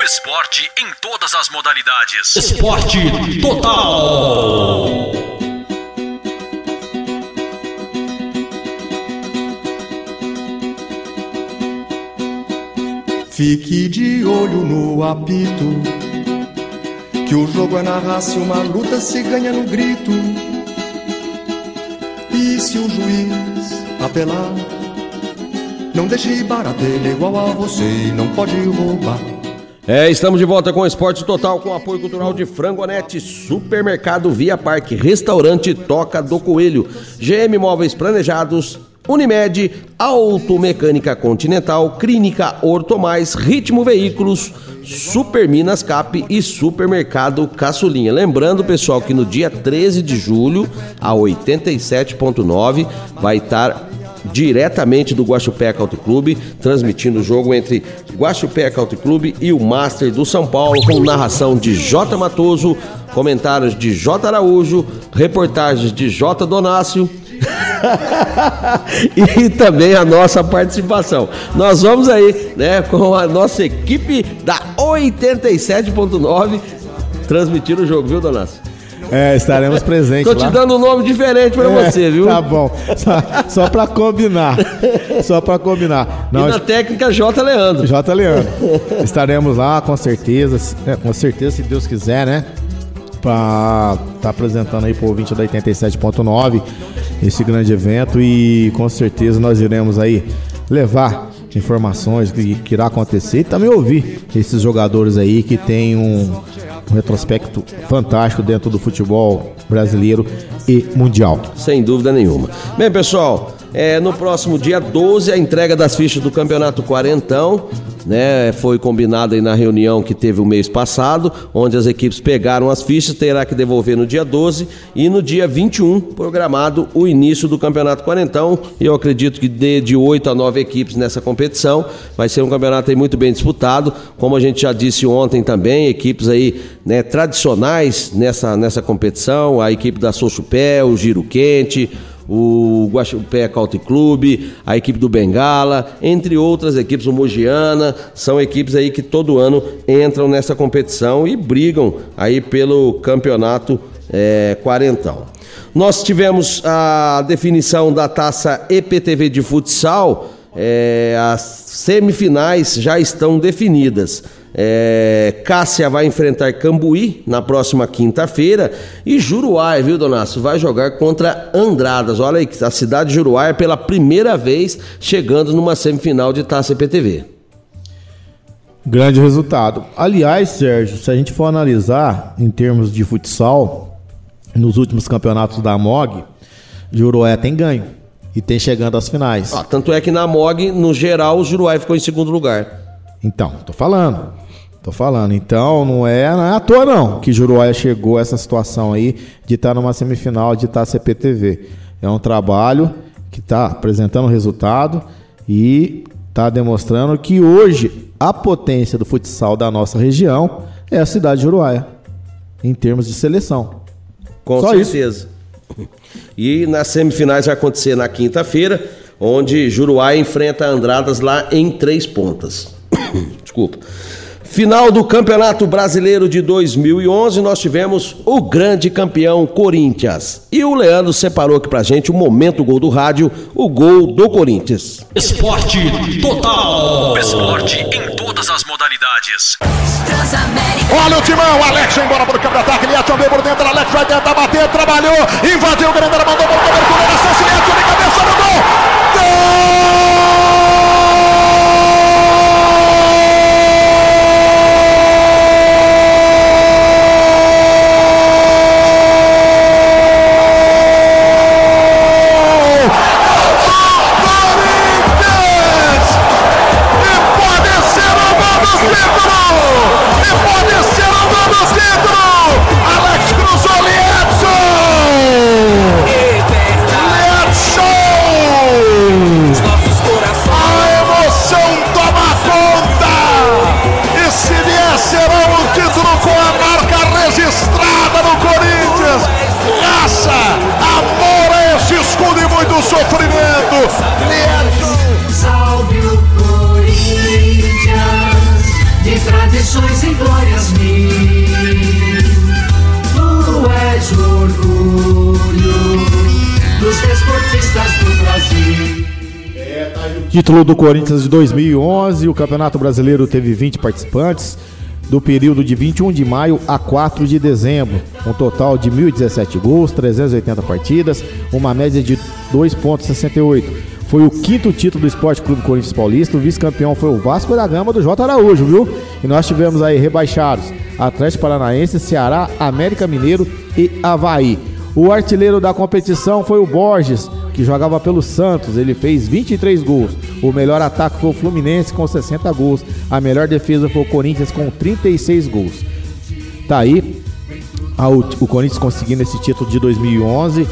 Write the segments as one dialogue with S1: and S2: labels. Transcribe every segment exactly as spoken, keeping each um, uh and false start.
S1: esporte em todas as modalidades.
S2: Esporte Total.
S3: Fique de olho no apito, que o jogo é na raça e uma luta se ganha no grito. E se o juiz apelar, não deixe barateira igual a você e não pode roubar.
S4: É, estamos de volta com o Esporte Total, com apoio cultural de Frangonete, Supermercado Via Parque, Restaurante Toca do Coelho, G M Móveis Planejados, Unimed, Automecânica Continental, Clínica Ortomais, Ritmo Veículos, Super Minas Cap e Supermercado Caçulinha. Lembrando, pessoal, que no dia treze de julho, a oitenta e sete ponto nove, vai estar diretamente do Guaxupé Country Club, transmitindo o jogo entre Guaxupé Country Club e o Master do São Paulo, com narração de J. Matoso, comentários de J. Araújo, reportagens de J. Donácio e também a nossa participação. Nós vamos aí, né, com a nossa equipe da oitenta e sete ponto nove transmitir o jogo, viu, Donácio?
S5: É, estaremos presentes.
S4: Tô te
S5: lá.
S4: dando um nome diferente pra
S5: é,
S4: você, viu?
S5: Tá bom. Só, só pra combinar. Só pra combinar.
S4: Não, e na técnica J. Leandro.
S5: J. Leandro. Estaremos lá, com certeza. É, com certeza, se Deus quiser, né? Pra tá apresentando aí pro ouvinte da oitenta e sete ponto nove esse grande evento. E com certeza nós iremos aí levar informações que, que irá acontecer e também ouvir esses jogadores aí que tem um, um retrospecto fantástico dentro do futebol brasileiro e mundial.
S4: Sem dúvida nenhuma. Bem, pessoal, é, no próximo dia doze a entrega das fichas do Campeonato Quarentão, né, foi combinado aí na reunião que teve o mês passado, onde as equipes pegaram as fichas, terá que devolver no dia doze e no dia vinte e um programado o início do Campeonato Quarentão. E eu acredito que de, de oito a nove equipes nessa competição, vai ser um campeonato aí muito bem disputado, como a gente já disse ontem também, equipes aí, né, tradicionais nessa, nessa competição, a equipe da Sochupé, o Giro Quente, o Guaxupé Country Club, a equipe do Bengala, entre outras equipes, o Mogiana, são equipes aí que todo ano entram nessa competição e brigam aí pelo campeonato é, quarentão. Nós tivemos a definição da taça E P T V de futsal, é, as semifinais já estão definidas. É, Cássia vai enfrentar Cambuí na próxima quinta-feira e Juruá, viu, Donácio, vai jogar contra Andradas. Olha aí, a cidade de Juruá é pela primeira vez chegando numa semifinal de Taça E P T V.
S5: Grande resultado. Aliás, Sérgio, se a gente for analisar em termos de futsal, nos últimos campeonatos da M O G, Juruá tem ganho e tem chegando às finais.
S4: Ah, tanto é que na M O G, no geral, o Juruá ficou em segundo lugar.
S5: Então, tô falando. Tô falando, então não é, não é à toa não que Juruá chegou a essa situação aí de estar numa semifinal de Taça E P T V. É um trabalho que está apresentando resultado e está demonstrando que hoje a potência do futsal da nossa região é a cidade de Juruá, em termos de seleção.
S4: Com
S5: Só
S4: certeza. Isso. E nas semifinais vai acontecer na quinta-feira, onde Juruá enfrenta Andradas lá em Três Pontas. Desculpa. Final do Campeonato Brasileiro de dois mil e onze, nós tivemos o grande campeão Corinthians. E o Leandro separou aqui pra gente o momento gol do rádio, o gol do Corinthians.
S2: Esporte Total.
S1: Esporte em todas as modalidades.
S6: Olha o timão, Alex embora pro contra-ataque, Liatson veio por dentro, Alex vai tentar bater, trabalhou, invadiu o grande, mandou para o cobertura, Liatson de cabeça no gol. Gol! Alex cruzou, a emoção toma conta, e se vier será um título com a marca registrada no Corinthians. Raça, amor a esse escudo e muito sofrimento. Lietson.
S7: Salve o Corinthians, de tradição. Tradições e glórias mil, tu és o orgulho dos desportistas do Brasil.
S5: Título do Corinthians de dois mil e onze, o Campeonato Brasileiro teve vinte participantes, do período de vinte e um de maio a quatro de dezembro, um total de mil e dezessete gols, trezentas e oitenta partidas, uma média de dois vírgula sessenta e oito. Foi o quinto título do Esporte Clube Corinthians Paulista, o vice-campeão foi o Vasco da Gama do J. Araújo, viu? E nós tivemos aí rebaixados Atlético Paranaense, Ceará, América Mineiro e Avaí. O artilheiro da competição foi o Borges, que jogava pelo Santos, ele fez vinte e três gols. O melhor ataque foi o Fluminense com sessenta gols. A melhor defesa foi o Corinthians com trinta e seis gols. Tá aí o Corinthians conseguindo esse título de dois mil e onze.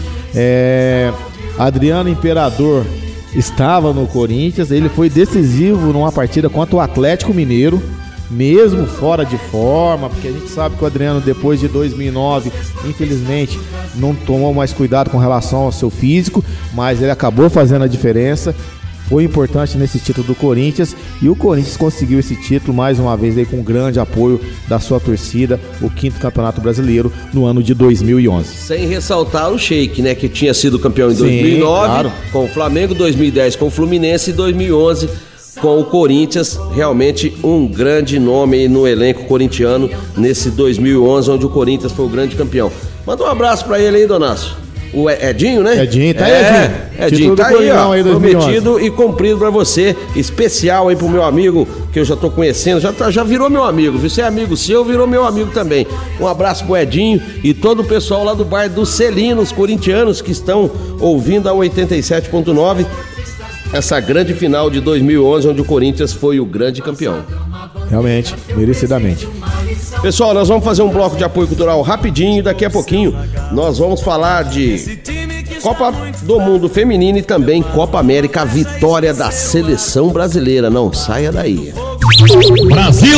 S5: É, Adriano Imperador estava no Corinthians, ele foi decisivo numa partida contra o Atlético Mineiro, mesmo fora de forma, porque a gente sabe que o Adriano, depois de dois mil e nove, infelizmente não tomou mais cuidado com relação ao seu físico, mas ele acabou fazendo a diferença, foi importante nesse título do Corinthians, e o Corinthians conseguiu esse título mais uma vez aí, com grande apoio da sua torcida, o quinto Campeonato Brasileiro no ano de dois mil e onze.
S4: Sem ressaltar o Sheik, né, que tinha sido campeão em Sim, dois mil e nove, claro, com o Flamengo, dois mil e dez com o Fluminense e dois mil e onze com o Corinthians. Realmente um grande nome no elenco corintiano nesse dois mil e onze, onde o Corinthians foi o grande campeão. Manda um abraço pra ele aí, Donasso. O Edinho, né?
S5: Edinho, tá aí,
S4: é,
S5: Edinho.
S4: Edinho, tá aí, ó,
S5: aí
S4: prometido e cumprido pra você. Especial aí pro meu amigo, que eu já tô conhecendo, já, tá, já virou meu amigo. Você é amigo seu, virou meu amigo também. Um abraço pro Edinho e todo o pessoal lá do bairro do Celino, os corintianos que estão ouvindo a oitenta e sete ponto nove. Essa grande final de dois mil e onze, onde o Corinthians foi o grande campeão.
S5: Realmente, merecidamente.
S4: Pessoal, nós vamos fazer um bloco de apoio cultural rapidinho e daqui a pouquinho nós vamos falar de Copa do Mundo Feminino e também Copa América, a vitória da seleção brasileira. Não saia daí.
S2: Brasil!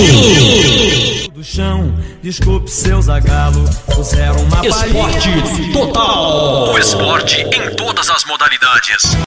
S7: Do chão, desculpe seu zagalo, puseram uma
S2: Esporte total!
S1: O esporte em todas as modalidades.